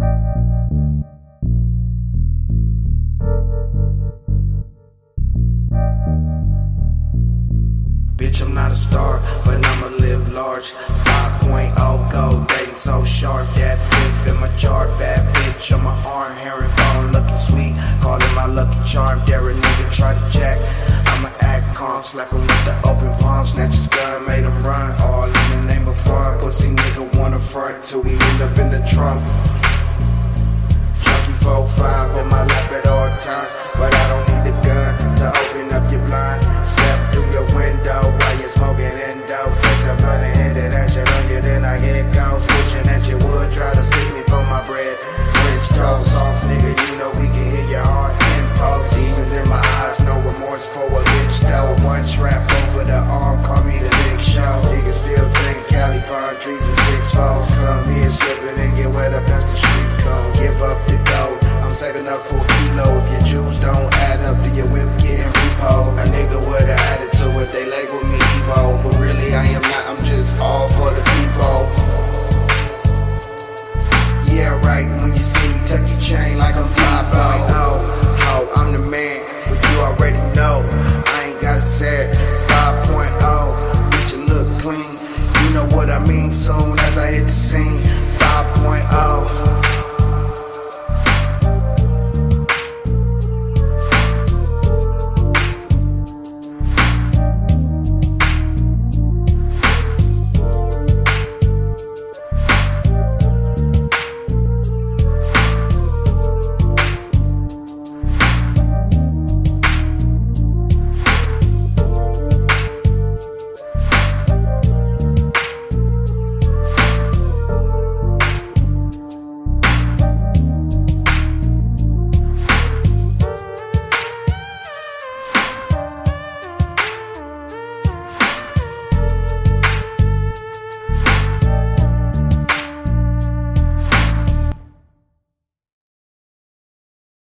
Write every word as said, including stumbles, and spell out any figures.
Bitch, I'm not a star, but I'ma live large. five point oh gold, dating so sharp. That piff in my jar, bad bitch on my arm. Herringbone looking sweet, call it my lucky charm. Dare a nigga try to jack, I'ma act calm. Slap him with the open palm, snatch his gun, made him run. All in the name of fun, pussy nigga wanna front till we end up in the trunk. Junkie four five in my lap at all times, but I don't need a gun to open up your blinds. Step through your window while you're smoking endo. Take the blunt and hit it, that shit on you, then I get ghost. Wishing that you would try to speak me for my bread. French toast, soft nigga, you know we can hear your heart impulse. Demons in my eyes, no remorse for a bitch though. One strap over the arm, call me the Big Show. Niggas still drink Cali palm trees and six foes. Come here slipping and get wet up, that's the street code. Give up the dough, I'm saving up for a kilo. If your jewels don't add up, then your whip getting repo. A nigga with an attitude if they label me evil, but really I am not, I'm just all for the